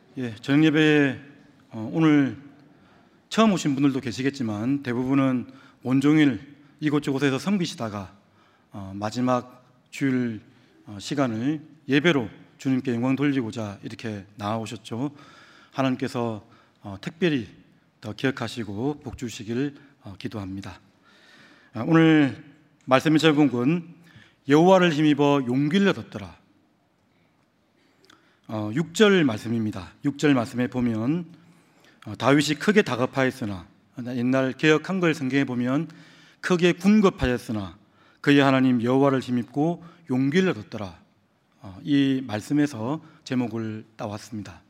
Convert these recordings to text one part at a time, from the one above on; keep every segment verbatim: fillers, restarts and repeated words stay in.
예, 저녁 예배에 어, 오늘 처음 오신 분들도 계시겠지만 대부분은 온종일 이곳저곳에서 섬기시다가 어, 마지막 주일 어, 시간을 예배로 주님께 영광 돌리고자 이렇게 나아오셨죠. 하나님께서 어, 특별히 더 기억하시고 복 주시길 어, 기도합니다. 어, 오늘 말씀의 제목은 여호와를 힘입어 용기를 얻었더라. 어, 육 절 말씀입니다. 육 절 말씀에 보면 어, 다윗이 크게 다급하였으나, 옛날 개역 한글 성경에 보면 크게 군급하였으나 그의 하나님 여호와를 힘입고 용기를 얻었더라. 어, 이 말씀에서 제목을 따왔습니다.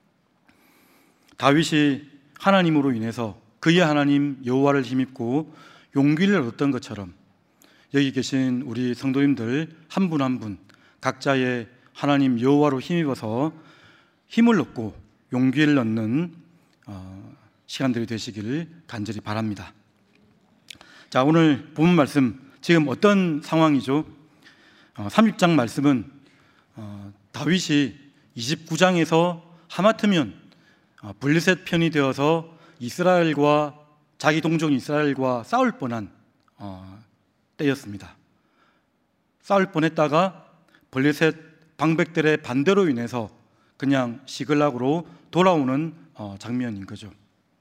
다윗이 하나님으로 인해서 그의 하나님 여호와를 힘입고 용기를 얻었던 것처럼 여기 계신 우리 성도님들 한 분 한 분 각자의 하나님 여호와로 힘입어서 힘을 얻고 용기를 얻는 어, 시간들이 되시기를 간절히 바랍니다. 자, 오늘 본문 말씀 지금 어떤 상황이죠? 어, 삼십 장 말씀은 어, 다윗이 이십구 장에서 하마터면 어, 블레셋 편이 되어서 이스라엘과 자기 동족 이스라엘과 싸울 뻔한 어, 때였습니다. 싸울 뻔했다가 블레셋 방백들의 반대로 인해서 그냥 시글락으로 돌아오는 어, 장면인 거죠.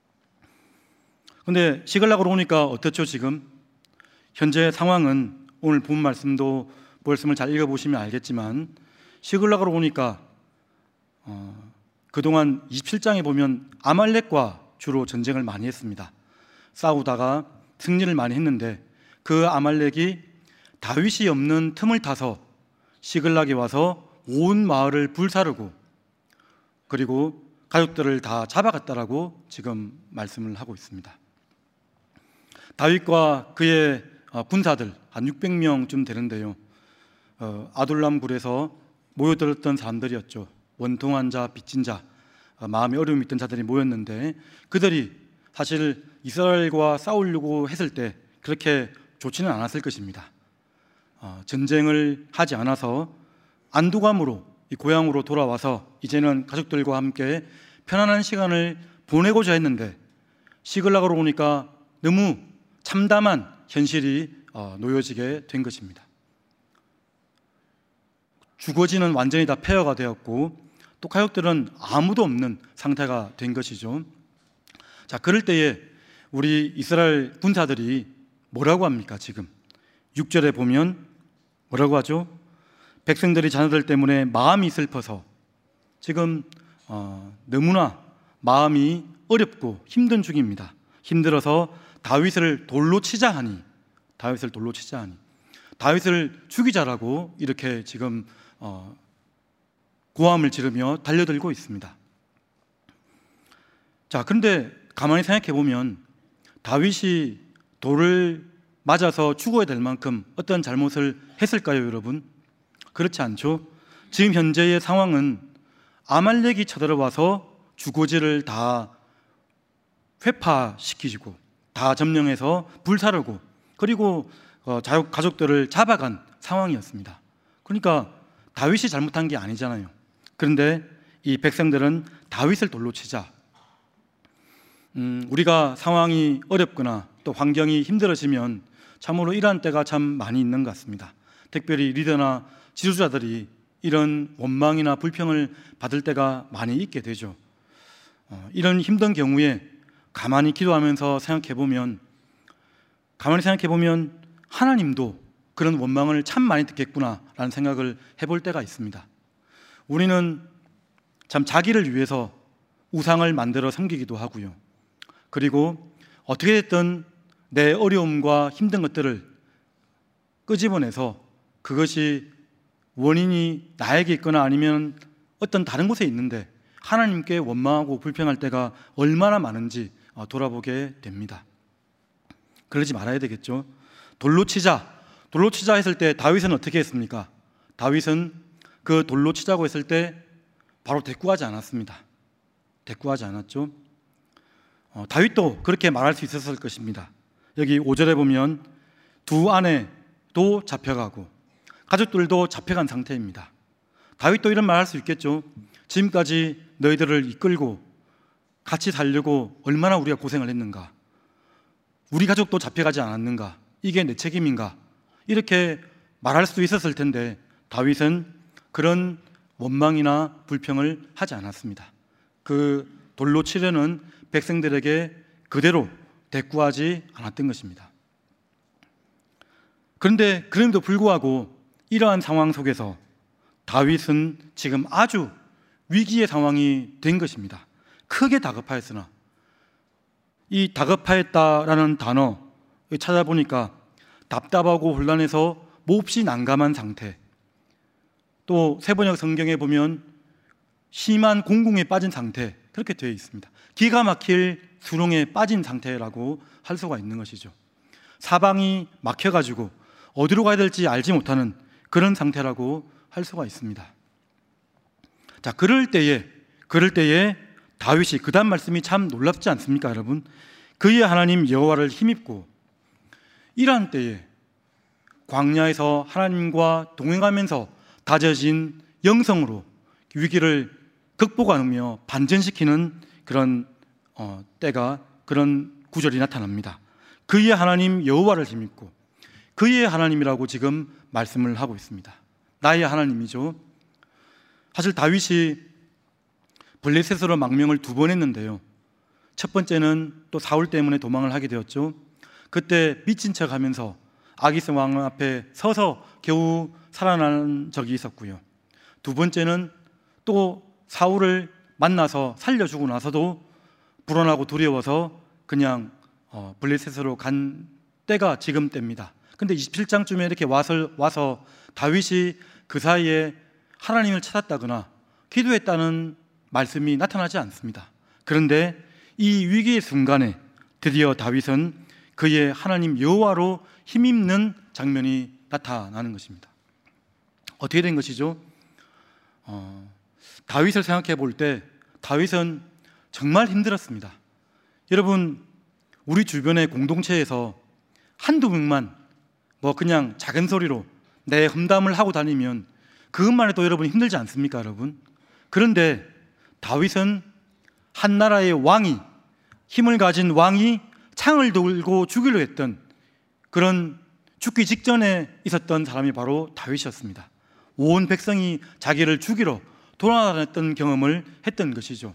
근데 시글락으로 오니까 어떻죠? 지금 현재 상황은 오늘 본 말씀도 말씀을 잘 읽어보시면 알겠지만 시글락으로 오니까 어, 그동안 이십칠 장에 보면 아말렉과 주로 전쟁을 많이 했습니다. 싸우다가 승리를 많이 했는데 그 아말렉이 다윗이 없는 틈을 타서 시글락에 와서 온 마을을 불사르고 그리고 가족들을 다 잡아갔다라고 지금 말씀을 하고 있습니다. 다윗과 그의 군사들 한 육백 명쯤 되는데요, 어, 아둘람 굴에서 모여들었던 사람들이었죠. 원통한 자, 빚진 자, 어, 마음에 어려움이 있던 자들이 모였는데 그들이 사실 이스라엘과 싸우려고 했을 때 그렇게 좋지는 않았을 것입니다. 어, 전쟁을 하지 않아서 안도감으로 이 고향으로 돌아와서 이제는 가족들과 함께 편안한 시간을 보내고자 했는데 시글락으로 오니까 너무 참담한 현실이 어, 놓여지게 된 것입니다. 주거지는 완전히 다 폐허가 되었고 또 가족들은 아무도 없는 상태가 된 것이죠. 자, 그럴 때에 우리 이스라엘 군사들이 뭐라고 합니까? 지금 육 절에 보면 뭐라고 하죠? 백성들이 자녀들 때문에 마음이 슬퍼서 지금 어, 너무나 마음이 어렵고 힘든 중입니다. 힘들어서 다윗을 돌로 치자 하니 다윗을 돌로 치자 하니 다윗을 죽이자라고 이렇게 지금 어, 고함을 지르며 달려들고 있습니다. 자, 그런데 가만히 생각해 보면 다윗이 돌을 맞아서 죽어야 될 만큼 어떤 잘못을 했을까요, 여러분? 그렇지 않죠. 지금 현재의 상황은 아말렉이 쳐들어와서 주거지를 다 회파시키고 다 점령해서 불사르고 그리고 가족들을 잡아간 상황이었습니다. 그러니까 다윗이 잘못한 게 아니잖아요. 그런데 이 백성들은 다윗을 돌로 치자. 음, 우리가 상황이 어렵거나 또 환경이 힘들어지면 참으로 이러한 때가 참 많이 있는 것 같습니다. 특별히 리더나 지도자들이 이런 원망이나 불평을 받을 때가 많이 있게 되죠. 어, 이런 힘든 경우에 가만히 기도하면서 생각해보면 가만히 생각해보면 하나님도 그런 원망을 참 많이 듣겠구나라는 생각을 해볼 때가 있습니다. 우리는 참 자기를 위해서 우상을 만들어 섬기기도 하고요. 그리고 어떻게 됐든 내 어려움과 힘든 것들을 끄집어내서 그것이 원인이 나에게 있거나 아니면 어떤 다른 곳에 있는데 하나님께 원망하고 불평할 때가 얼마나 많은지 돌아보게 됩니다. 그러지 말아야 되겠죠. 돌로 치자, 돌로 치자 했을 때 다윗은 어떻게 했습니까? 다윗은 그 돌로 치자고 했을 때 바로 대꾸하지 않았습니다. 대꾸하지 않았죠. 어, 다윗도 그렇게 말할 수 있었을 것입니다. 여기 오 절에 보면 두 아내도 잡혀가고 가족들도 잡혀간 상태입니다. 다윗도 이런 말 할 수 있겠죠. 지금까지 너희들을 이끌고 같이 살려고 얼마나 우리가 고생을 했는가, 우리 가족도 잡혀가지 않았는가, 이게 내 책임인가, 이렇게 말할 수도 있었을 텐데 다윗은 그런 원망이나 불평을 하지 않았습니다. 그 돌로 치려는 백성들에게 그대로 대꾸하지 않았던 것입니다. 그런데 그럼에도 불구하고 이러한 상황 속에서 다윗은 지금 아주 위기의 상황이 된 것입니다. 크게 다급하였으나, 이 다급하였다라는 단어 찾아보니까 답답하고 혼란해서 몹시 난감한 상태, 또 세번역 성경에 보면 심한 공궁에 빠진 상태, 그렇게 되어 있습니다. 기가 막힐 수렁에 빠진 상태라고 할 수가 있는 것이죠. 사방이 막혀가지고 어디로 가야 될지 알지 못하는 그런 상태라고 할 수가 있습니다. 자, 그럴 때에 그럴 때에 다윗이 그 다음 말씀이 참 놀랍지 않습니까, 여러분? 그의 하나님 여호와를 힘입고, 이러한 때에 광야에서 하나님과 동행하면서 다져진 영성으로 위기를 극복하며 반전시키는 그런 어, 때가, 그런 구절이 나타납니다. 그의 하나님 여호와를 힘입고, 그의 하나님이라고 지금 말씀을 하고 있습니다. 나의 하나님이죠. 사실 다윗이 블레셋으로 망명을 두 번 했는데요, 첫 번째는 또 사울 때문에 도망을 하게 되었죠. 그때 미친 척 하면서 아기스 왕 앞에 서서 겨우 살아난 적이 있었고요. 두 번째는 또 사울을 만나서 살려주고 나서도 불안하고 두려워서 그냥 어, 블레셋으로 간 때가 지금 때입니다. 근데 이십칠 장쯤에 이렇게 와서, 와서 다윗이 그 사이에 하나님을 찾았다거나 기도했다는 말씀이 나타나지 않습니다. 그런데 이 위기의 순간에 드디어 다윗은 그의 하나님 여호와로 힘입는 장면이 나타나는 것입니다. 어떻게 된 것이죠? 어, 다윗을 생각해 볼 때 다윗은 정말 힘들었습니다. 여러분, 우리 주변의 공동체에서 한두 명만 뭐 그냥 작은 소리로 내 험담을 하고 다니면 그것만 해도 여러분 힘들지 않습니까, 여러분? 그런데 다윗은 한 나라의 왕이, 힘을 가진 왕이 창을 들고 죽이려 했던, 그런 죽기 직전에 있었던 사람이 바로 다윗이었습니다. 온 백성이 자기를 죽이러 돌아다녔던 경험을 했던 것이죠.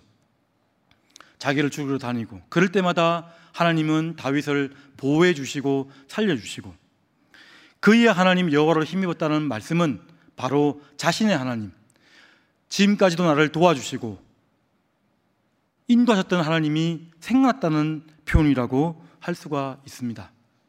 자기를 죽이러 다니고, 그럴 때마다 하나님은 다윗을 보호해 주시고 살려 주시고, 그의 하나님 여호와를 힘입었다는 말씀은 바로 자신의 하나님, 지금까지도 나를 도와주시고 인도하셨던 하나님이 생각났다는 표현이라고 할 수가 있습니다.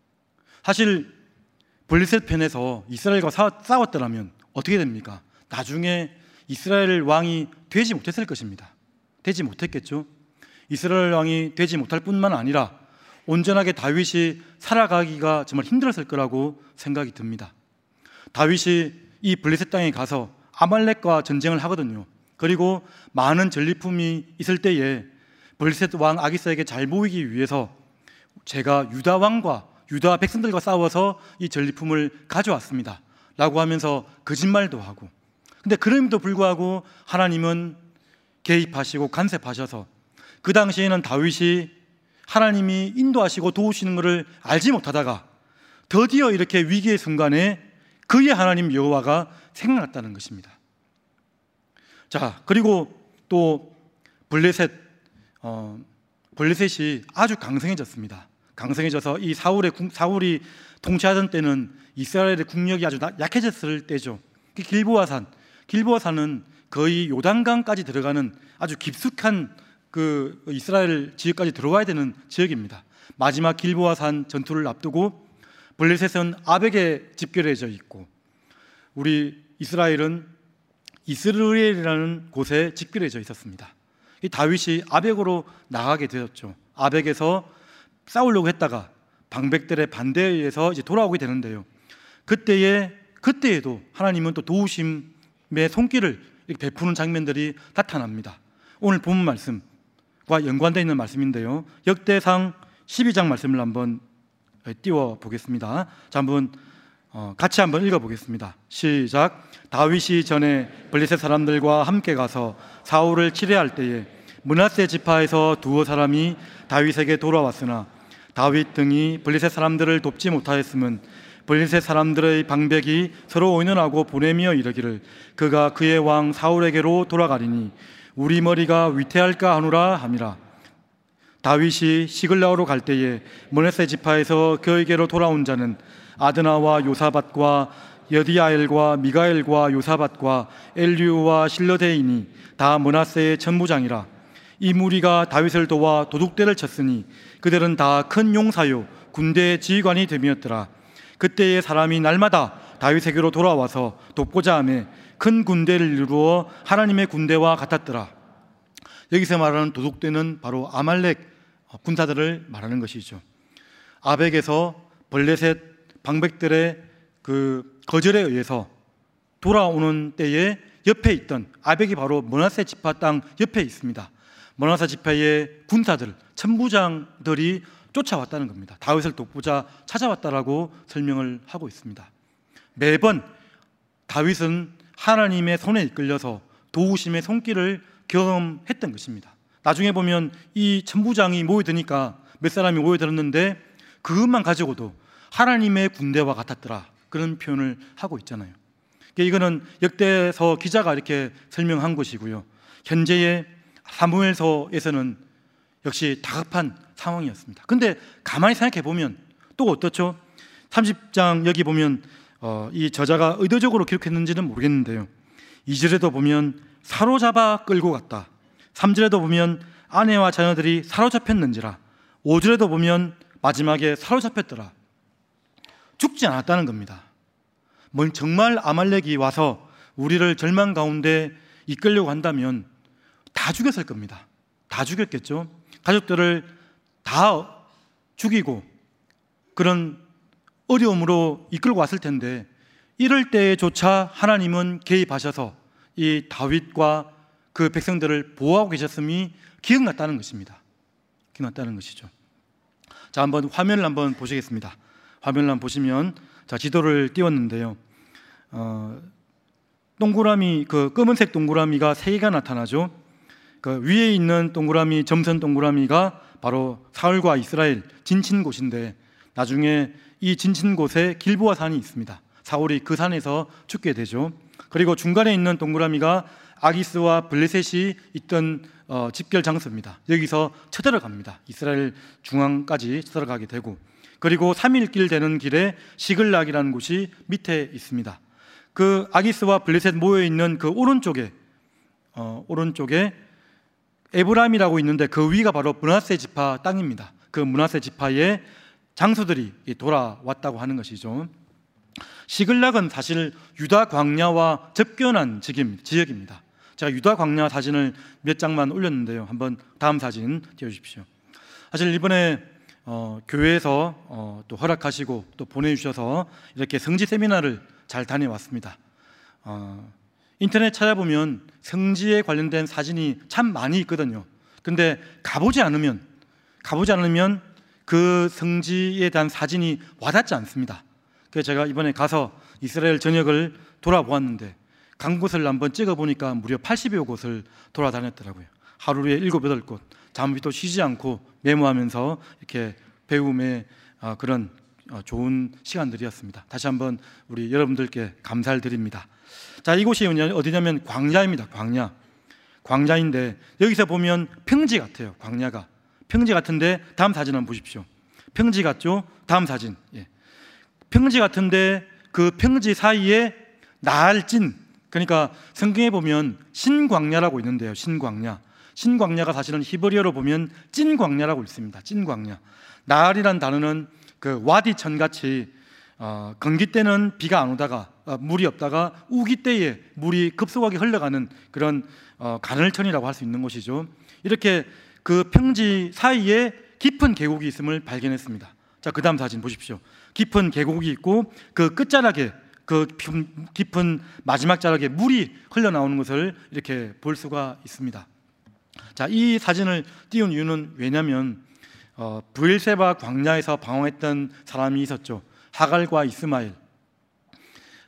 사실 블레셋 편에서 이스라엘과 싸웠더라면 어떻게 됩니까? 나중에 이스라엘 왕이 되지 못했을 것입니다. 되지 못했겠죠. 이스라엘 왕이 되지 못할 뿐만 아니라 온전하게 다윗이 살아가기가 정말 힘들었을 거라고 생각이 듭니다. 다윗이 이 블레셋 땅에 가서 아말렉과 전쟁을 하거든요. 그리고 많은 전리품이 있을 때에 블레셋 왕 아기스에게 잘 보이기 위해서 제가 유다 왕과 유다 백성들과 싸워서 이 전리품을 가져왔습니다 라고 하면서 거짓말도 하고, 근데 그럼에도 불구하고 하나님은 개입하시고 간섭하셔서 그 당시에는 다윗이 하나님이 인도하시고 도우시는 것을 알지 못하다가 드디어 이렇게 위기의 순간에 그의 하나님 여호와가 생각났다는 것입니다. 자, 그리고 또 블레셋 어, 블레셋이 아주 강성해졌습니다. 강성해져서 이 사울의 사울이 통치하던 때는 이스라엘의 국력이 아주 약해졌을 때죠. 길보아산, 길보아산은 거의 요단강까지 들어가는 아주 깊숙한 그 이스라엘 지역까지 들어와야 되는 지역입니다. 마지막 길보아산 전투를 앞두고 블레셋은 아벡에 집결해져 있고, 우리 이스라엘은 이스르엘이라는 곳에 집결해져 있었습니다. 이 다윗이 아벡으로 나가게 되었죠. 아벡에서 싸우려고 했다가 방백들의 반대에 의해서 이제 돌아오게 되는데요. 그때에 그때에도 하나님은 또 도우심의 손길을 이렇게 베푸는 장면들이 나타납니다. 오늘 본 말씀과 연관되어 있는 말씀인데요. 역대상 십이 장 말씀을 한번 띄워 보겠습니다. 자, 한번 어, 같이 한번 읽어보겠습니다. 시작. 다윗이 전에 블레셋 사람들과 함께 가서 사울을 치레할 때에 므낫세 지파에서 두어 사람이 다윗에게 돌아왔으나 다윗 등이 블레셋 사람들을 돕지 못하였음은 블레셋 사람들의 방백이 서로 의논하고 보내며 이르기를 그가 그의 왕 사울에게로 돌아가리니 우리 머리가 위태할까 하노라 함이라. 다윗이 시글라오로 갈 때에 므낫세 지파에서 그에게로 돌아온 자는 아드나와 요사밧과 여디아엘과 미가엘과 요사밧과 엘류와 실러데이니 다 므낫세의 천부장이라. 이 무리가 다윗을 도와 도둑대를 쳤으니 그들은 다 큰 용사요 군대의 지휘관이 됨이었더라. 그때의 사람이 날마다 다윗에게로 돌아와서 돕고자 하며 큰 군대를 이루어 하나님의 군대와 같았더라. 여기서 말하는 도둑대는 바로 아말렉 군사들을 말하는 것이죠. 아벡에서 블레셋 방백들의 그 거절에 의해서 돌아오는 때에 옆에 있던 아벡이 바로 므낫세 지파 땅 옆에 있습니다. 므낫세 지파의 군사들, 천부장들이 쫓아왔다는 겁니다. 다윗을 돕고자 찾아왔다라고 설명을 하고 있습니다. 매번 다윗은 하나님의 손에 이끌려서 도우심의 손길을 경험했던 것입니다. 나중에 보면 이 천부장이 모여드니까 몇 사람이 모여들었는데 그것만 가지고도 하나님의 군대와 같았더라, 그런 표현을 하고 있잖아요. 이거는 역대서 기자가 이렇게 설명한 것이고요. 현재의 사무엘서에서는 역시 다급한 상황이었습니다. 근데 가만히 생각해 보면 또 어떻죠? 삼십 장 여기 보면 어, 이 저자가 의도적으로 기록했는지는 모르겠는데요, 이 절에도 보면 사로잡아 끌고 갔다, 삼 절에도 보면 아내와 자녀들이 사로잡혔는지라, 오 절에도 보면 마지막에 사로잡혔더라. 죽지 않았다는 겁니다. 뭘 정말 아말렉이 와서 우리를 절망 가운데 이끌려고 한다면 다 죽였을 겁니다. 다 죽였겠죠. 가족들을 다 죽이고 그런 어려움으로 이끌고 왔을 텐데, 이럴 때조차 하나님은 개입하셔서 이 다윗과 그 백성들을 보호하고 계셨음이 기억났다는 것입니다. 기억났다는 것이죠. 자, 한번 화면을 한번 보시겠습니다. 화면을 한번 보시면, 자, 지도를 띄웠는데요. 어, 동그라미, 그 검은색 동그라미가 세 개가 나타나죠. 그 위에 있는 동그라미, 점선 동그라미가 바로 사울과 이스라엘 진친 곳인데, 나중에 이 진친 곳에 길보아 산이 있습니다. 사울이 그 산에서 죽게 되죠. 그리고 중간에 있는 동그라미가 아기스와 블레셋이 있던 어, 집결 장소입니다. 여기서 쳐들어갑니다. 이스라엘 중앙까지 쳐들어가게 되고, 그리고 삼 일 길 되는 길에 시글락이라는 곳이 밑에 있습니다. 그 아기스와 블레셋 모여 있는 그 오른쪽에 어, 오른쪽에 에브라임이라고 있는데 그 위가 바로 므낫세 지파 땅입니다. 그 므낫세 지파의 장소들이 돌아왔다고 하는 것이죠. 시글락은 사실 유다 광야와 접견한 지역입니다. 제가 유다 광야 사진을 몇 장만 올렸는데요. 한번 다음 사진 띄워주십시오. 사실 이번에 어, 교회에서 어, 또 허락하시고 또 보내주셔서 이렇게 성지 세미나를 잘 다녀왔습니다. 어, 인터넷 찾아보면 성지에 관련된 사진이 참 많이 있거든요. 근데 가보지 않으면 가보지 않으면 그 성지에 대한 사진이 와닿지 않습니다. 그래서 제가 이번에 가서 이스라엘 전역을 돌아보았는데 간 곳을 한번 찍어보니까 무려 팔십여 곳을 돌아다녔더라고요. 하루에 일곱, 여덟 곳 잠시도 쉬지 않고 메모하면서 이렇게 배움의 그런 좋은 시간들이었습니다. 다시 한번 우리 여러분들께 감사를 드립니다. 자, 이곳이 어디냐면 광야입니다. 광야. 광야인데 여기서 보면 평지 같아요. 광야가 평지 같은데, 다음 사진 한번 보십시오. 평지 같죠? 다음 사진. 예. 평지 같은데 그 평지 사이에 날진, 그러니까 성경에 보면 신광야라고 있는데요. 신광야. 신광야가 사실은 히브리어로 보면 찐광야라고 있습니다. 찐광야. 나알이란 단어는 그 와디천 같이 어, 건기 때는 비가 안 오다가 어, 물이 없다가 우기 때에 물이 급속하게 흘러가는 그런 어, 가늘천이라고 할 수 있는 곳이죠. 이렇게 그 평지 사이에 깊은 계곡이 있음을 발견했습니다. 자, 그 다음 사진 보십시오. 깊은 계곡이 있고 그 끝자락에 그 깊은 마지막 자락에 물이 흘러나오는 것을 이렇게 볼 수가 있습니다. 자, 이 사진을 띄운 이유는 왜냐하면 어, 브엘세바 광야에서 방황했던 사람이 있었죠. 하갈과 이스마엘.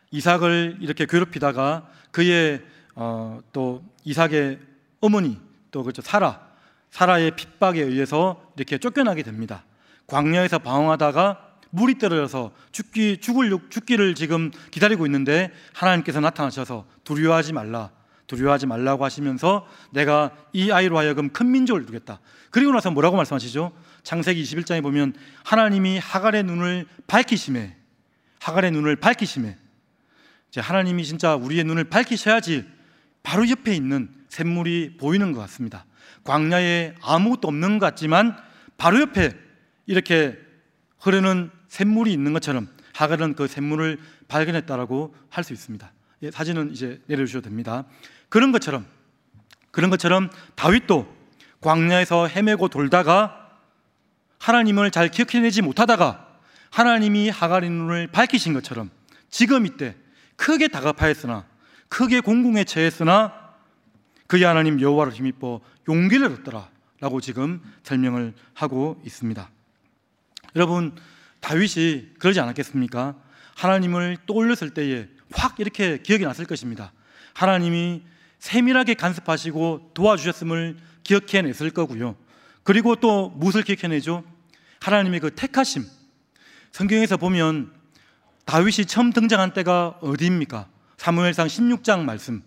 이삭을 이렇게 괴롭히다가 그의 어, 또 이삭의 어머니 또 그렇죠 사라 사라의 핍박에 의해서 이렇게 쫓겨나게 됩니다. 광야에서 방황하다가 물이 떨어져서 죽기 죽을 죽기를 지금 기다리고 있는데 하나님께서 나타나셔서 두려워하지 말라, 두려워하지 말라고 하시면서 내가 이 아이로 하여금 큰 민족을 두겠다. 그리고 나서 뭐라고 말씀하시죠? 창세기 이십일 장에 보면 하나님이 하갈의 눈을 밝히심에, 하갈의 눈을 밝히심에, 이제 하나님이 진짜 우리의 눈을 밝히셔야지 바로 옆에 있는 샘물이 보이는 것 같습니다. 광야에 아무것도 없는 것 같지만 바로 옆에 이렇게 흐르는 샘물이 있는 것처럼 하갈은 그 샘물을 발견했다라고 할 수 있습니다. 예, 사진은 이제 내려주셔도 됩니다. 그런 것처럼 그런 것처럼 다윗도 광야에서 헤매고 돌다가 하나님을 잘 기억해내지 못하다가 하나님이 하갈의 눈을 밝히신 것처럼 지금 이때 크게 다급하였으나 크게 공공에 처했으나 그의 하나님 여호와를 힘입어 용기를 얻더라 라고 지금 설명을 하고 있습니다. 여러분, 다윗이 그러지 않았겠습니까? 하나님을 떠올렸을 때에 확 이렇게 기억이 났을 것입니다. 하나님이 세밀하게 간섭하시고 도와주셨음을 기억해냈을 거고요. 그리고 또 무엇을 기억해내죠? 하나님의 그 택하심. 성경에서 보면 다윗이 처음 등장한 때가 어디입니까? 사무엘상 십육 장 말씀.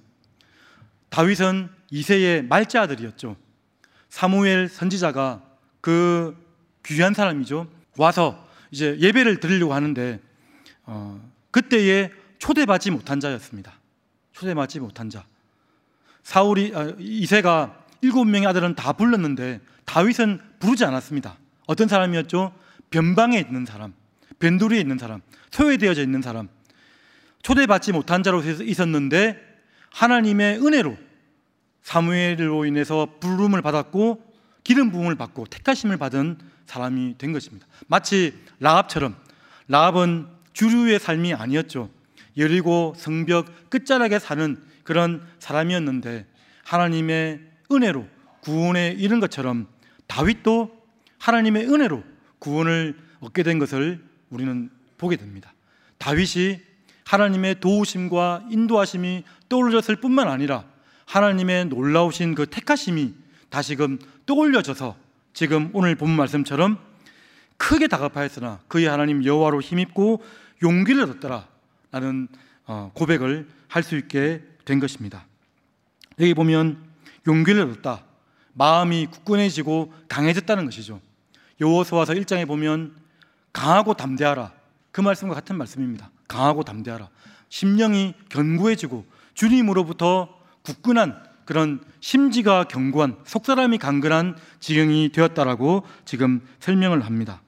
다윗은 이새의 말째 아들이었죠. 사무엘 선지자가 그 귀한 사람이죠. 와서 이제 예배를 드리려고 하는데 어, 그때에 초대받지 못한 자였습니다. 초대받지 못한 자. 사울이 아, 이새가 일곱 명의 아들은 다 불렀는데 다윗은 부르지 않았습니다. 어떤 사람이었죠? 변방에 있는 사람, 변두리에 있는 사람, 소외되어져 있는 사람, 초대받지 못한 자로 있었는데 하나님의 은혜로 사무엘로 인해서 부름을 받았고 기름 부음을 받고 택하심을 받은 사람이 된 것입니다. 마치 라합처럼, 라합은 주류의 삶이 아니었죠. 여리고 성벽 끝자락에 사는 그런 사람이었는데 하나님의 은혜로 구원에 이른 것처럼 다윗도 하나님의 은혜로 구원을 얻게 된 것을 우리는 보게 됩니다. 다윗이 하나님의 도우심과 인도하심이 떠올렸을 뿐만 아니라 하나님의 놀라우신 그 택하심이 다시금 떠올려져서 지금 오늘 본 말씀처럼 크게 다급하였으나 그의 하나님 여호와로 힘입고 용기를 얻었더라 라는 고백을 할 수 있게 된 것입니다. 여기 보면 용기를 얻었다, 마음이 굳건해지고 강해졌다는 것이죠. 여호수아서 일 장에 보면 강하고 담대하라, 그 말씀과 같은 말씀입니다. 강하고 담대하라, 심령이 견고해지고 주님으로부터 굳건한 그런 심지가 견고한, 속사람이 강건한 지경이 되었다라고 지금 설명을 합니다.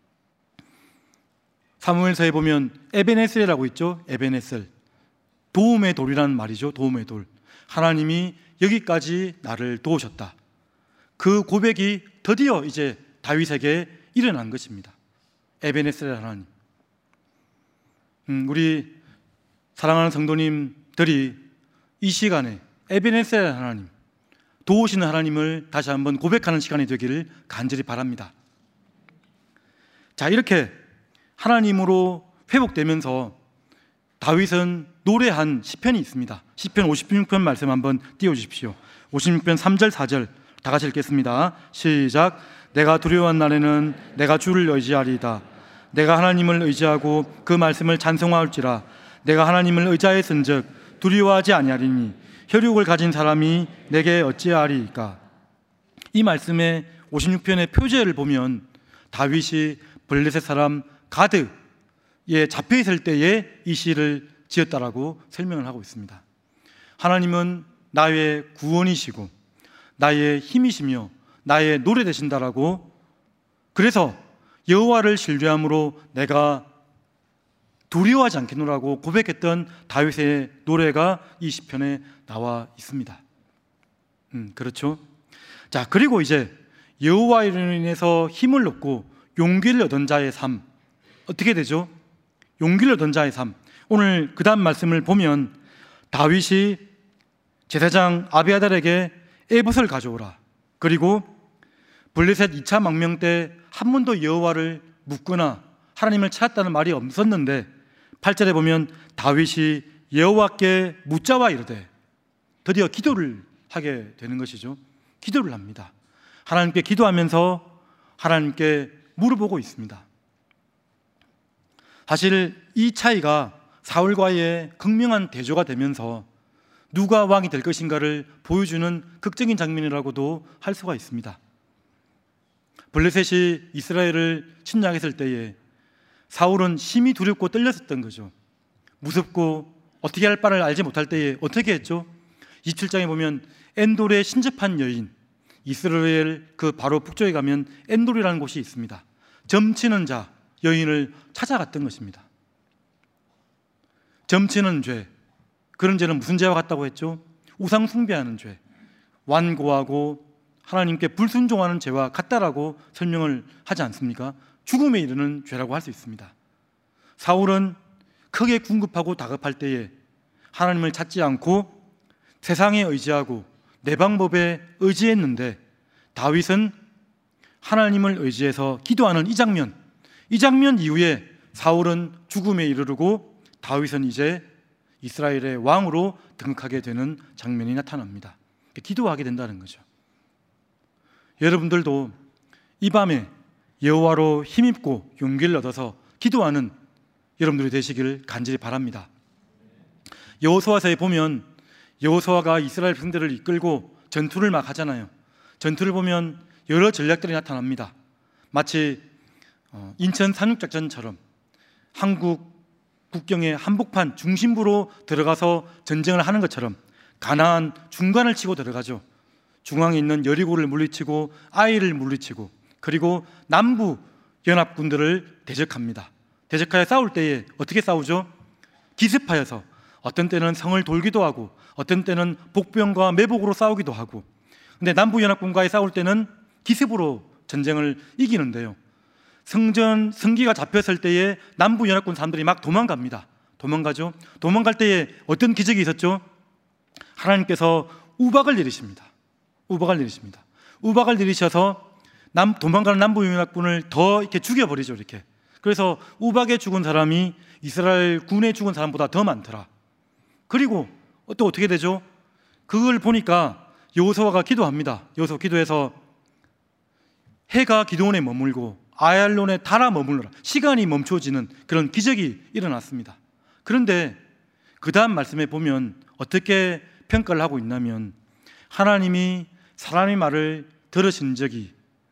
사무엘서에 보면 에베네셀이라고 있죠. 에베네셀, 도움의 돌이라는 말이죠. 도움의 돌. 하나님이 여기까지 나를 도우셨다. 그 고백이 드디어 이제 다윗에게 일어난 것입니다. 에베네셀 하나님. 음, 우리 사랑하는 성도님들이 이 시간에 에베네셀 하나님, 도우시는 하나님을 다시 한번 고백하는 시간이 되기를 간절히 바랍니다. 자, 이렇게 하나님으로 회복되면서 다윗은 노래한 시편이 있습니다. 시편 오십육 편 말씀 한번 띄워주십시오. 오십육 편 삼 절 사 절 다 같이 읽겠습니다. 시작. 내가 두려워한 날에는 내가 주를 의지하리이다. 내가 하나님을 의지하고 그 말씀을 찬송할지라. 내가 하나님을 의지하였은즉 두려워하지 아니하리니 혈육을 가진 사람이 내게 어찌하리이까. 이 말씀의 오십육 편의 표제를 보면 다윗이 블레셋 사람 가드에 잡혀있을 때에 이 시를 지었다라고 설명을 하고 있습니다. 하나님은 나의 구원이시고 나의 힘이시며 나의 노래 되신다라고, 그래서 여호와를 신뢰함으로 내가 두려워하지 않겠노라고 고백했던 다윗의 노래가 이 시편에 나와 있습니다. 음, 그렇죠. 자, 그리고 이제 여호와로 인해서 힘을 얻고 용기를 얻은 자의 삶, 어떻게 되죠? 용기를 얻은 자의 삶. 오늘 그 다음 말씀을 보면 다윗이 제사장 아비아달에게 에봇을 가져오라, 그리고 블레셋 이 차 망명 때 한 번도 여호와를 묻거나 하나님을 찾았다는 말이 없었는데 팔 절에 보면 다윗이 여호와께 묻자와 이르되, 드디어 기도를 하게 되는 것이죠. 기도를 합니다. 하나님께 기도하면서 하나님께 물어보고 있습니다. 사실 이 차이가 사울과의 극명한 대조가 되면서 누가 왕이 될 것인가를 보여주는 극적인 장면이라고도 할 수가 있습니다. 블레셋이 이스라엘을 침략했을 때에 사울은 심히 두렵고 떨렸었던 거죠. 무섭고 어떻게 할 바를 알지 못할 때에 어떻게 했죠? 이십칠 장에 보면 엔돌의 신접한 여인, 이스라엘 그 바로 북쪽에 가면 엔돌이라는 곳이 있습니다. 점치는 자 여인을 찾아갔던 것입니다. 점치는 죄, 그런 죄는 무슨 죄와 같다고 했죠? 우상 숭배하는 죄, 완고하고 하나님께 불순종하는 죄와 같다라고 설명을 하지 않습니까? 죽음에 이르는 죄라고 할 수 있습니다. 사울은 크게 궁급하고 다급할 때에 하나님을 찾지 않고 세상에 의지하고 내 방법에 의지했는데, 다윗은 하나님을 의지해서 기도하는 이 장면, 이 장면 이후에 사울은 죽음에 이르르고 다윗은 이제 이스라엘의 왕으로 등극하게 되는 장면이 나타납니다. 기도하게 된다는 거죠. 여러분들도 이 밤에 여호와로 힘입고 용기를 얻어서 기도하는 여러분들이 되시길 간절히 바랍니다. 여호수아서에 보면 여호수아가 이스라엘 백성들을 이끌고 전투를 막 하잖아요. 전투를 보면 여러 전략들이 나타납니다. 마치 인천 상륙작전처럼 한국 국경의 한복판 중심부로 들어가서 전쟁을 하는 것처럼 가나안 중간을 치고 들어가죠. 중앙에 있는 여리고를 물리치고 아이를 물리치고, 그리고 남부 연합군들을 대적합니다. 대적하여 싸울 때에 어떻게 싸우죠? 기습하여서 어떤 때는 성을 돌기도 하고 어떤 때는 복병과 매복으로 싸우기도 하고. 근데 남부 연합군과의 싸울 때는 기습으로 전쟁을 이기는데요, 성전 성기가 잡혔을 때에 남부 연합군 사람들이 막 도망갑니다. 도망가죠. 도망갈 때에 어떤 기적이 있었죠? 하나님께서 우박을 내리십니다. 우박을 내리십니다. 우박을 내리셔서 남, 도망가는 남부 연합군을 더 이렇게 죽여버리죠. 이렇게. 그래서 우박에 죽은 사람이 이스라엘 군에 죽은 사람보다 더 많더라. 그리고 또 어떻게 되죠? 그걸 보니까 여호수아가 기도합니다. 여호수아 기도해서 해가 기드온에 머물고 아얄론에 달아 머물러라, 시간이 멈춰지는 그런 기적이 일어났습니다. 그런데 그 다음 말씀에 보면 어떻게 평가를 하고 있냐면, 하나님이 사람의 말을 들으신 적이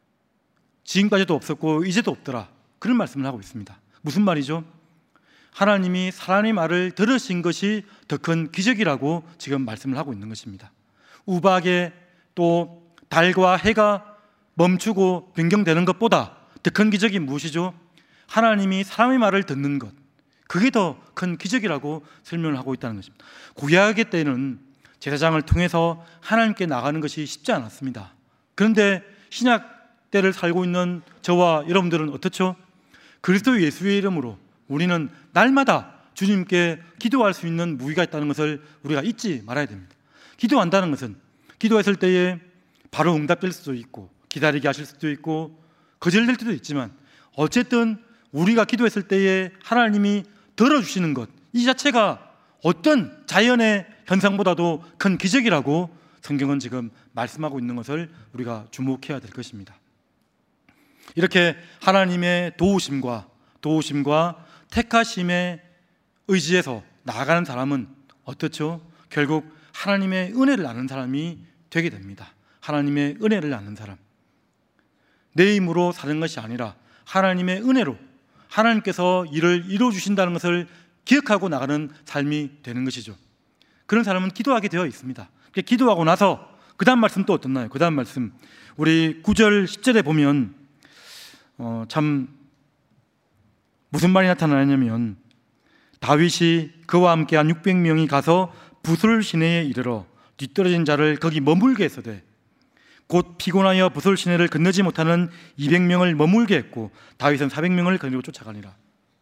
지금까지도 없었고 이제도 없더라, 그런 말씀을 하고 있습니다. 무슨 말이죠? 하나님이 사람의 말을 들으신 것이 더 큰 기적이라고 지금 말씀을 하고 있는 것입니다. 우박에 또 달과 해가 멈추고 변경되는 것보다 더 큰 기적이 무엇이죠? 하나님이 사람의 말을 듣는 것, 그게 더 큰 기적이라고 설명을 하고 있다는 것입니다. 구약의 때는 제사장을 통해서 하나님께 나가는 것이 쉽지 않았습니다. 그런데 신약 때를 살고 있는 저와 여러분들은 어떻죠? 그리스도 예수의 이름으로 우리는 날마다 주님께 기도할 수 있는 무기가 있다는 것을 우리가 잊지 말아야 됩니다. 기도한다는 것은 기도했을 때에 바로 응답될 수도 있고 기다리게 하실 수도 있고 거절될 때도 있지만, 어쨌든 우리가 기도했을 때에 하나님이 들어주시는 것, 이 자체가 어떤 자연의 현상보다도 큰 기적이라고 성경은 지금 말씀하고 있는 것을 우리가 주목해야 될 것입니다. 이렇게 하나님의 도우심과 도우심과 택하심에 의지해서 나아가는 사람은 어떻죠? 결국 하나님의 은혜를 아는 사람이 되게 됩니다. 하나님의 은혜를 아는 사람, 내 힘으로 사는 것이 아니라 하나님의 은혜로 하나님께서 일을 이루어주신다는 것을 기억하고 나가는 삶이 되는 것이죠. 그런 사람은 기도하게 되어 있습니다. 기도하고 나서 그 다음 말씀 또 어떻나요? 그 다음 말씀 우리 구 절 십 절에 보면 어, 참 무슨 말이 나타나냐면, 다윗이 그와 함께한 육백 명이 가서 부솔 시내에 이르러 뒤떨어진 자를 거기 머물게 했으되 곧 피곤하여 부솔 시내를 건너지 못하는 이백 명을 머물게 했고 다윗은 사백 명을 거느리고 쫓아가니라.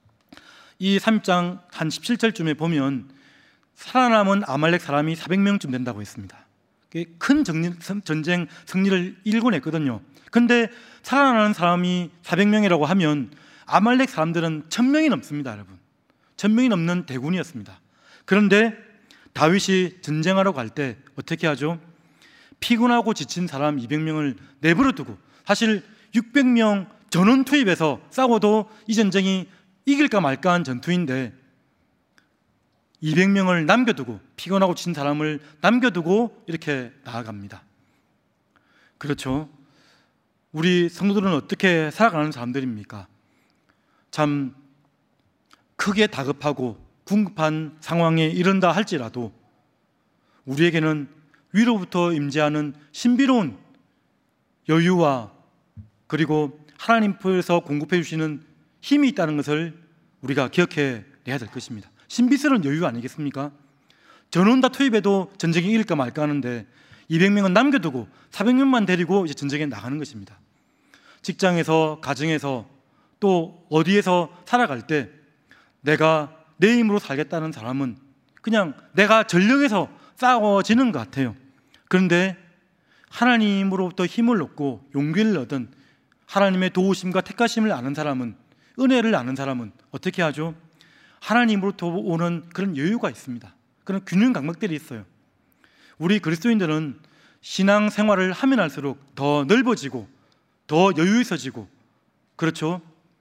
이 삼 장 한 십칠 절쯤에 보면 살아남은 아말렉 사람이 사백 명쯤 된다고 했습니다. 큰 전쟁 승리를 일궈냈거든요. 그런데 살아나는 사람이 사백 명이라고 하면 아말렉 사람들은 천 명이 넘습니다. 여러분, 천 명이 넘는 대군이었습니다. 그런데 다윗이 전쟁하러 갈 때 어떻게 하죠? 피곤하고 지친 사람 이백 명을 내버려 두고, 사실 육백 명 전원 투입해서 싸워도 이 전쟁이 이길까 말까한 전투인데 이백 명을 남겨두고, 피곤하고 지친 사람을 남겨두고 이렇게 나아갑니다. 그렇죠. 우리 성도들은 어떻게 살아가는 사람들입니까? 참 크게 다급하고 궁급한 상황에 이른다 할지라도 우리에게는 위로부터 임재하는 신비로운 여유와 그리고 하나님께서 공급해 주시는 힘이 있다는 것을 우리가 기억해 내야 될 것입니다. 신비스러운 여유 아니겠습니까? 전원 다 투입해도 전쟁이 이길까 말까 하는데 이백 명은 남겨두고 사백 명만 데리고 이제 전쟁에 나가는 것입니다. 직장에서, 가정에서, 또 어디에서 살아갈 때 내가 내 힘으로 살겠다는 사람은 그냥 내가 전력에서 싸워지는 것 같아요. 그런데 하나님으로부터 힘을 얻고 용기를 얻은, 하나님의 도우심과 택하심을 아는 사람은, 은혜를 아는 사람은 어떻게 하죠? 하나님으로부터 오는 그런 여유가 있습니다. 그런 균형 감각들이 있어요. 우리 그리스도인들은 신앙 생활을 하면 할수록 더 넓어지고 더 여유 있어지고, 그렇죠,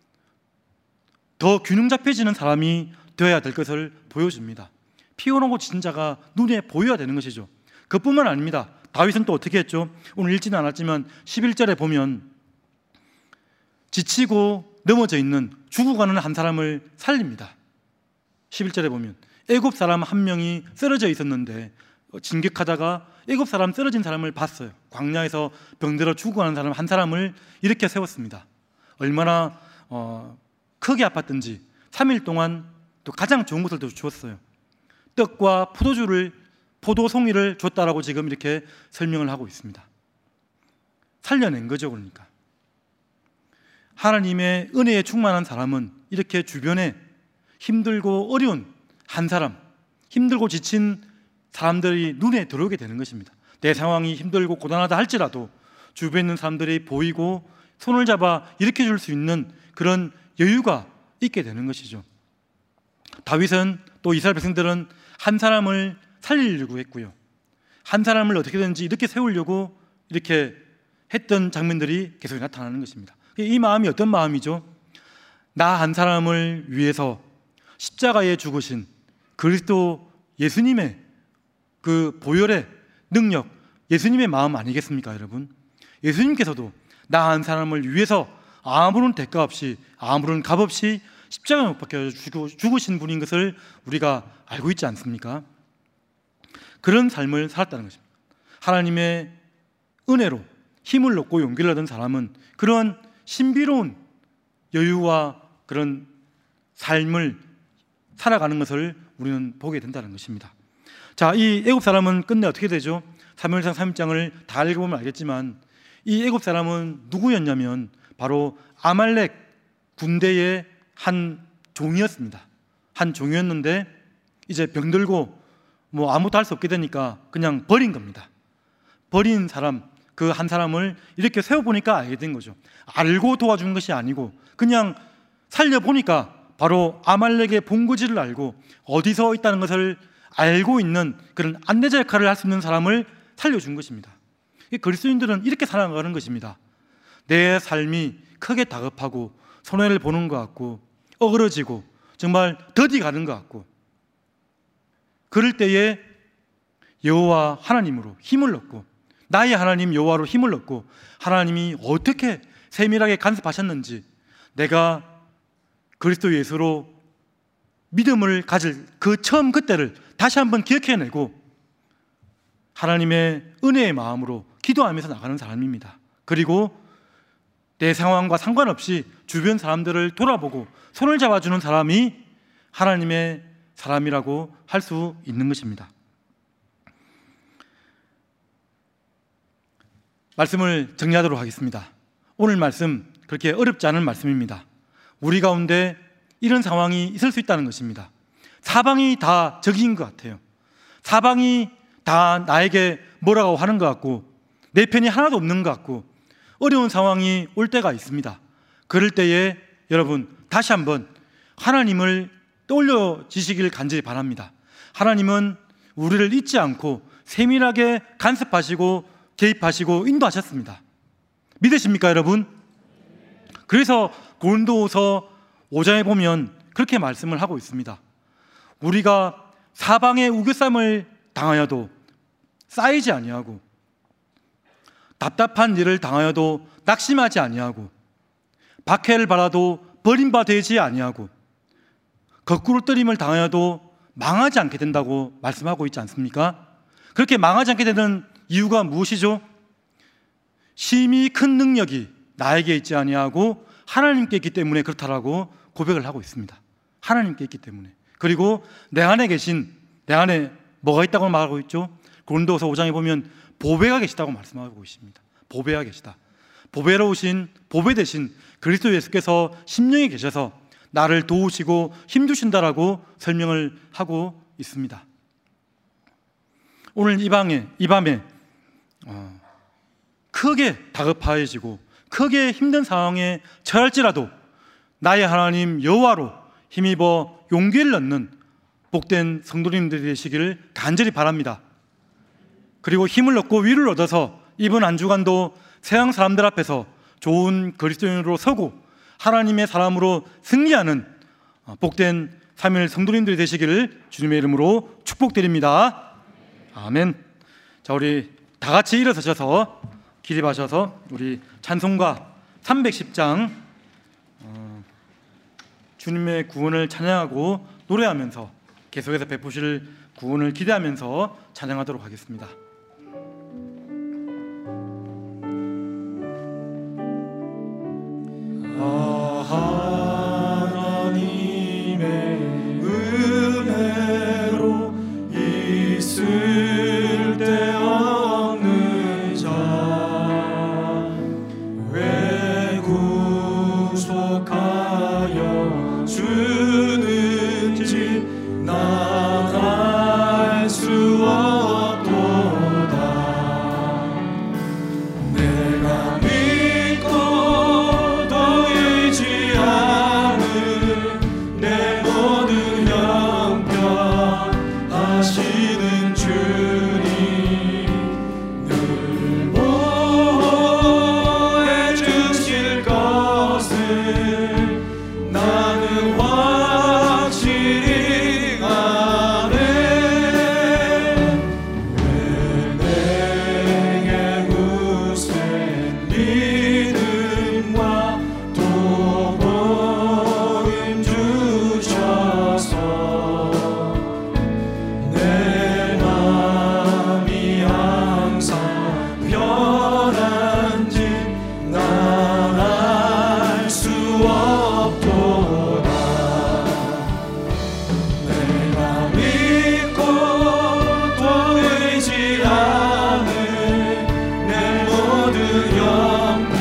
더 균형 잡혀지는 사람이 되어야 될 것을 보여줍니다. 피곤하고 지친 자가 눈에 보여야 되는 것이죠. 그뿐만 아닙니다. 다윗은 또 어떻게 했죠? 오늘 읽지는 않았지만 십일 절에 보면 지치고 넘어져 있는, 죽어가는 한 사람을 살립니다. 십일 절에 보면 애굽 사람 한 명이 쓰러져 있었는데 진격하다가 애굽 사람 쓰러진 사람을 봤어요. 광야에서 병들어 죽어가는 사람 한 사람을 이렇게 세웠습니다. 얼마나 어, 크게 아팠던지 삼 일 동안 또 가장 좋은 것을 주었어요. 떡과 포도주를, 포도송이를 줬다라고 지금 이렇게 설명을 하고 있습니다. 살려낸 거죠. 그러니까 하나님의 은혜에 충만한 사람은 이렇게 주변에 힘들고 어려운 한 사람, 힘들고 지친 사람들이 눈에 들어오게 되는 것입니다. 내 상황이 힘들고 고단하다 할지라도 주변에 있는 사람들이 보이고 손을 잡아 일으켜 줄 수 있는 그런 여유가 있게 되는 것이죠. 다윗은, 또 이스라엘 백성들은 한 사람을 살리려고 했고요, 한 사람을 어떻게든지 이렇게 세우려고 이렇게 했던 장면들이 계속 나타나는 것입니다. 이 마음이 어떤 마음이죠? 나 한 사람을 위해서 십자가에 죽으신 그리스도 예수님의 그 보혈의 능력, 예수님의 마음 아니겠습니까, 여러분? 예수님께서도 나 한 사람을 위해서 아무런 대가 없이, 아무런 값 없이 십자가에 못 박혀 죽으신 분인 것을 우리가 알고 있지 않습니까? 그런 삶을 살았다는 것입니다. 하나님의 은혜로 힘을 얻고 용기를 얻은 사람은 그런 신비로운 여유와 그런 삶을 살아가는 것을 우리는 보게 된다는 것입니다. 자, 이 애굽 사람은 끝내 어떻게 되죠? 사무엘상 삼 장을 다 읽어보면 알겠지만 이 애굽 사람은 누구였냐면 바로 아말렉 군대의 한 종이었습니다. 한 종이었는데 이제 병들고 뭐 아무것도 할 수 없게 되니까 그냥 버린 겁니다. 버린 사람, 그 한 사람을 이렇게 세워보니까 알게 된 거죠. 알고 도와준 것이 아니고 그냥 살려보니까 바로 아말렉의 본거지를 알고 어디서 있다는 것을 알고 있는 그런 안내자 역할을 할 수 있는 사람을 살려준 것입니다. 그리스도인들은 이렇게 살아가는 것입니다. 내 삶이 크게 다급하고 손해를 보는 것 같고 어그러지고 정말 더디 가는 것 같고, 그럴 때에 여호와 하나님으로 힘을 얻고, 나의 하나님 여호와로 힘을 얻고 하나님이 어떻게 세밀하게 간섭하셨는지 내가 그리스도 예수로 믿음을 가질 그 처음 그때를 다시 한번 기억해내고 하나님의 은혜의 마음으로 기도하면서 나가는 사람입니다. 그리고 내 상황과 상관없이 주변 사람들을 돌아보고 손을 잡아주는 사람이 하나님의 사람이라고 할 수 있는 것입니다. 말씀을 정리하도록 하겠습니다. 오늘 말씀 그렇게 어렵지 않은 말씀입니다. 우리 가운데 이런 상황이 있을 수 있다는 것입니다. 사방이 다 적인 것 같아요. 사방이 다 나에게 뭐라고 하는 것 같고 내 편이 하나도 없는 것 같고 어려운 상황이 올 때가 있습니다. 그럴 때에 여러분 다시 한번 하나님을 떠올려지시길 간절히 바랍니다. 하나님은 우리를 잊지 않고 세밀하게 간섭하시고 개입하시고 인도하셨습니다. 믿으십니까, 여러분? 그래서 고린도후서 오 장에 보면 그렇게 말씀을 하고 있습니다. 우리가 사방의 우겨쌈을 당하여도 쌓이지 아니하고, 답답한 일을 당하여도 낙심하지 아니하고, 박해를 받아도 버림바 되지 아니하고, 거꾸로 뜨림을 당하여도 망하지 않게 된다고 말씀하고 있지 않습니까? 그렇게 망하지 않게 되는 이유가 무엇이죠? 심히 큰 능력이 나에게 있지 아니하고 하나님께 있기 때문에 그렇다라고 고백을 하고 있습니다. 하나님께 있기 때문에. 그리고 내 안에 계신, 내 안에 뭐가 있다고 말하고 있죠? 고린도후서 오 장에 보면 보배가 계시다고 말씀하고 있습니다. 보배가 계시다. 보배로우신, 보배 되신 그리스도 예수께서 심령에 계셔서 나를 도우시고 힘주신다라고 설명을 하고 있습니다. 오늘 이 방에, 이 밤에 어, 크게 다급하여지고 크게 힘든 상황에 처할지라도 나의 하나님 여호와로 힘입어 용기를 얻는 복된 성도님들이 되시기를 간절히 바랍니다. 그리고 힘을 얻고 위를 얻어서 이번 한 주간도 세상 사람들 앞에서 좋은 그리스도인으로 서고 하나님의 사람으로 승리하는 복된 삼 일 성도님들이 되시기를 주님의 이름으로 축복드립니다. 아멘. 자, 우리 다 같이 일어서셔서 기립하셔서 우리 찬송가 삼백십 장 어, 주님의 구원을 찬양하고 노래하면서 계속해서 베푸실 구원을 기대하면서 찬양하도록 하겠습니다. 하나님의 은혜로 있을 때 없는 자 왜 구속하여 주는지 난 알 수 없도다. 내가 믿고 또 의지하는 내 모든 형편 하시는 주님 늘 보호해 주실 것을 나는 확실히 아네. 왜 내게 굳센 믿음과 또 복음 주셔서 내 맘이 항상 편한지 난 알 수 없도다. 내가 믿고 또 의지하는 내 모든 영광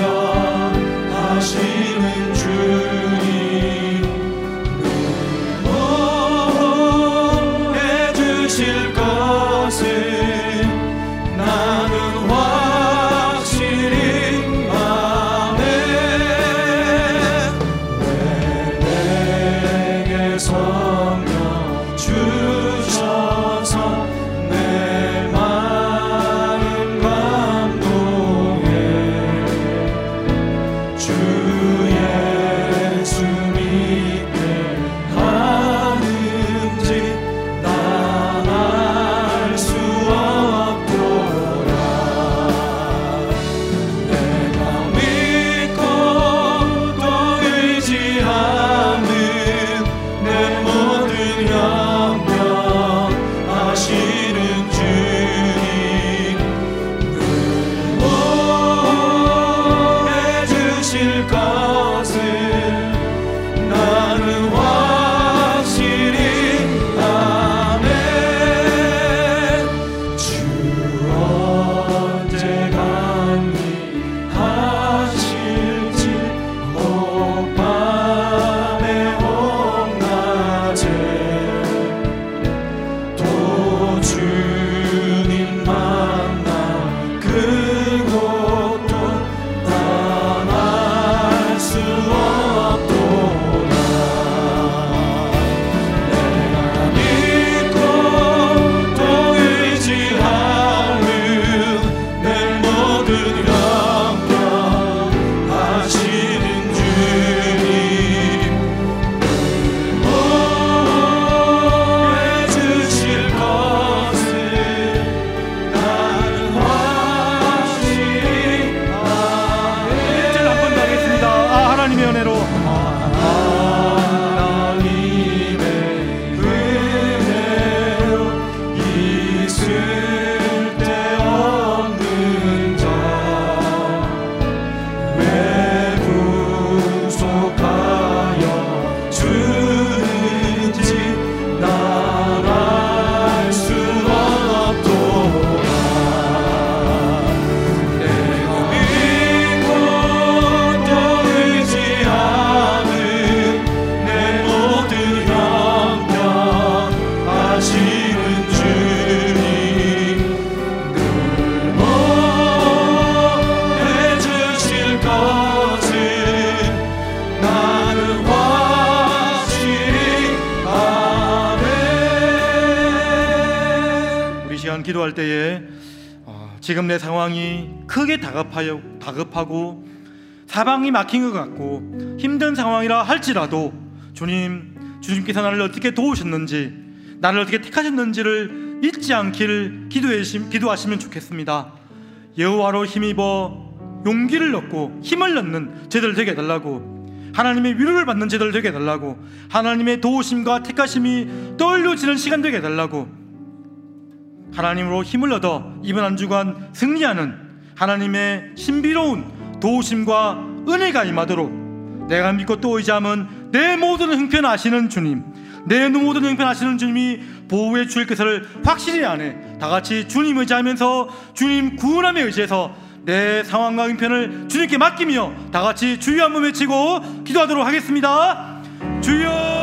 시간 기도할 때에 어, 지금 내 상황이 크게 다급하여, 다급하고 사방이 막힌 것 같고 힘든 상황이라 할지라도 주님, 주님께서 나를 어떻게 도우셨는지, 나를 어떻게 택하셨는지를 잊지 않기를 기도하시면 좋겠습니다. 여호와로 힘입어 용기를 얻고 힘을 얻는 제들 되게 해달라고, 하나님의 위로를 받는 제들 되게 해달라고, 하나님의 도우심과 택하심이 떠올려지는 시간 되게 해달라고, 하나님으로 힘을 얻어 이번 한 주간 승리하는 하나님의 신비로운 도우심과 은혜가 임하도록 내가 믿고 또 의지함은 내 모든 형편 아시는 주님, 내 모든 형편 아시는 주님이 보호해 주실 것을 확실히 아네. 다같이 주님 의지하면서 주님 구원함에 의지해서 내 상황과 형편을 주님께 맡기며 다같이 주여 한번 외치고 기도하도록 하겠습니다. 주여